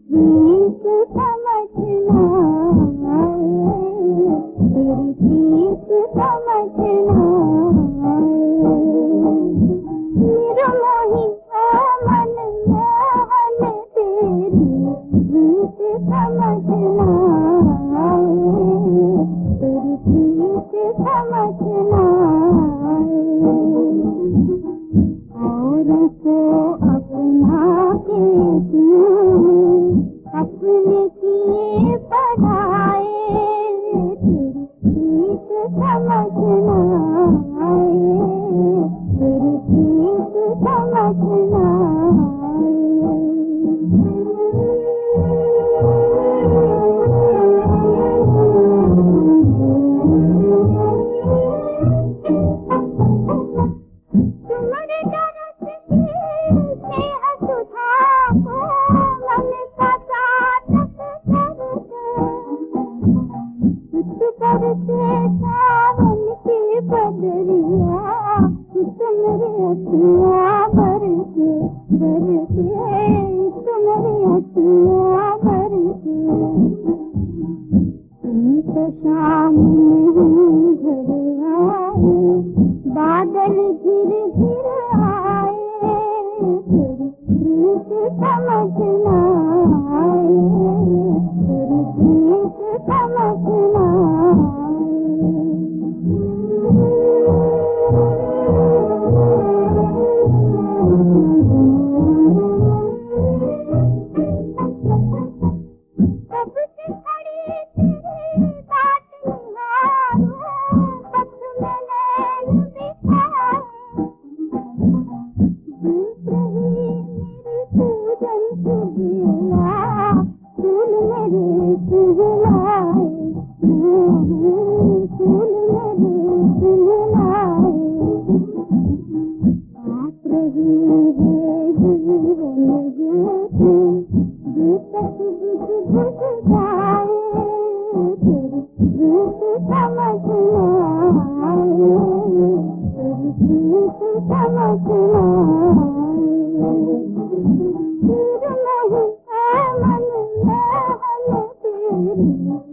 प्रीत समझना आए, तेरी प्रीत समझना आए। निर्मोही मन मोहन तेरी प्रीत समझना आए, तेरी प्रीत समझना आए। औरों को अपना के तूने अपने किए पढ़ाए, तेरी प्रीत समझना आए, तेरी प्रीत समझना आए। तुम्हारे दरस से सुधा को मन का चाटक करके, कुछ करके सावन की बदरिया, कुछ मेरे अखियाँ भर के तुम्हारे अखियाँ भर के। तुम तो शाम नहीं घर आए, बादल घिर घिर आए, तेरी प्रीत समझना आए, तेरी प्रीत समझना सबसे खड़ी तेरी बात निहारूं, पथ में नैन बिछाए, दूसरे ही मेरी पूजन की लीला, फूल मेरे खिलाए, फूल मेरे खिलाए। आप रही है जीवन ज्योति, दीपक बुझ बुझ जाए, तेरी प्रीत समझना आए, तेरी प्रीत समझना आए। फिर नहीं है मन मोहन तेरी